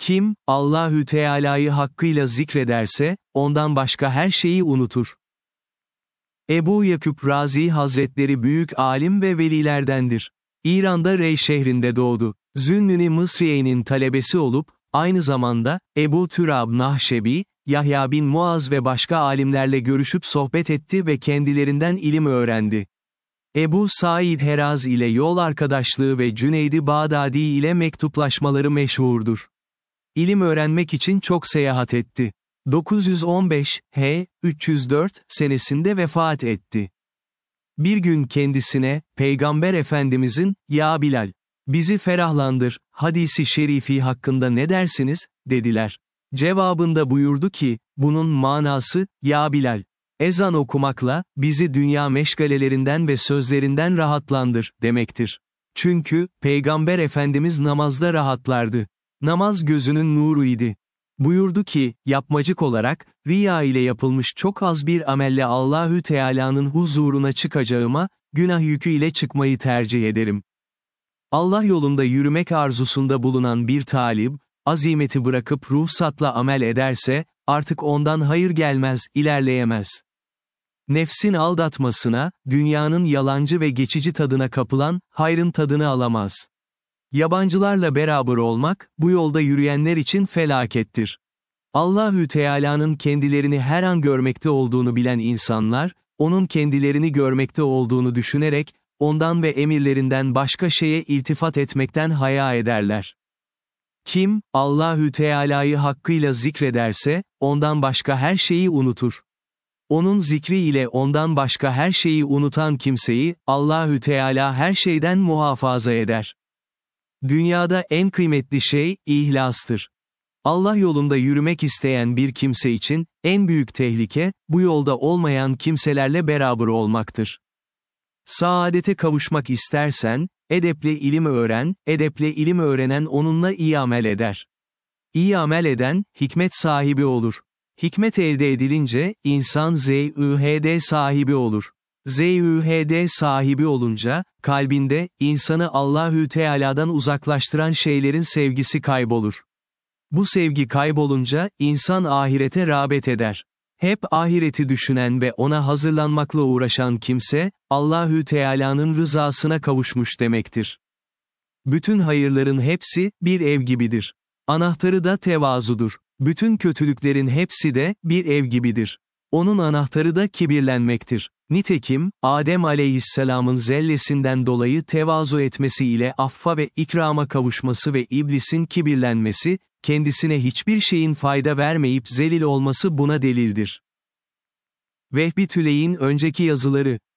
Kim, Allahü Teala'yı hakkıyla zikrederse, ondan başka her şeyi unutur. Ebu Yakub Razi Hazretleri büyük alim ve velilerdendir. İran'da Rey şehrinde doğdu. Zünnü Mısriye'nin talebesi olup, aynı zamanda, Ebu Türab Nahşebi, Yahya bin Muaz ve başka alimlerle görüşüp sohbet etti ve kendilerinden ilim öğrendi. Ebu Said Heraz ile yol arkadaşlığı ve Cüneyd-i Bağdadi ile mektuplaşmaları meşhurdur. İlim öğrenmek için çok seyahat etti. 915, 304 senesinde vefat etti. Bir gün kendisine, Peygamber Efendimizin, "Ya Bilal, bizi ferahlandır, hadisi şerifi hakkında ne dersiniz?" dediler. Cevabında buyurdu ki, bunun manası, "Ya Bilal, ezan okumakla, bizi dünya meşgalelerinden ve sözlerinden rahatlandır," demektir. Çünkü, Peygamber Efendimiz namazda rahatlardı. Namaz gözünün nuru idi. Buyurdu ki, yapmacık olarak, riya ile yapılmış çok az bir amelle Allahü Teala'nın huzuruna çıkacağıma, günah yükü ile çıkmayı tercih ederim. Allah yolunda yürümek arzusunda bulunan bir talib, azimeti bırakıp ruhsatla amel ederse, artık ondan hayır gelmez, ilerleyemez. Nefsin aldatmasına, dünyanın yalancı ve geçici tadına kapılan, hayrın tadını alamaz. Yabancılarla beraber olmak, bu yolda yürüyenler için felakettir. Allahü Teala'nın kendilerini her an görmekte olduğunu bilen insanlar, onun kendilerini görmekte olduğunu düşünerek, ondan ve emirlerinden başka şeye iltifat etmekten haya ederler. Kim, Allahü Teala'yı hakkıyla zikrederse, ondan başka her şeyi unutur. Onun zikri ile ondan başka her şeyi unutan kimseyi, Allahü Teala her şeyden muhafaza eder. Dünyada en kıymetli şey, ihlastır. Allah yolunda yürümek isteyen bir kimse için, en büyük tehlike, bu yolda olmayan kimselerle beraber olmaktır. Saadete kavuşmak istersen, edeple ilim öğren, edeple ilim öğrenen onunla iyi amel eder. İyi amel eden, hikmet sahibi olur. Hikmet elde edilince, insan zühd sahibi olur. Zühd sahibi olunca, kalbinde, insanı Allahü Teala'dan uzaklaştıran şeylerin sevgisi kaybolur. Bu sevgi kaybolunca, insan ahirete rağbet eder. Hep ahireti düşünen ve ona hazırlanmakla uğraşan kimse, Allahü Teala'nın rızasına kavuşmuş demektir. Bütün hayırların hepsi, bir ev gibidir. Anahtarı da tevazudur. Bütün kötülüklerin hepsi de, bir ev gibidir. Onun anahtarı da kibirlenmektir. Nitekim, Adem aleyhisselamın zellesinden dolayı tevazu etmesi ile affa ve ikrama kavuşması ve iblisin kibirlenmesi, kendisine hiçbir şeyin fayda vermeyip zelil olması buna delildir. Vehbi Tüley'in önceki yazıları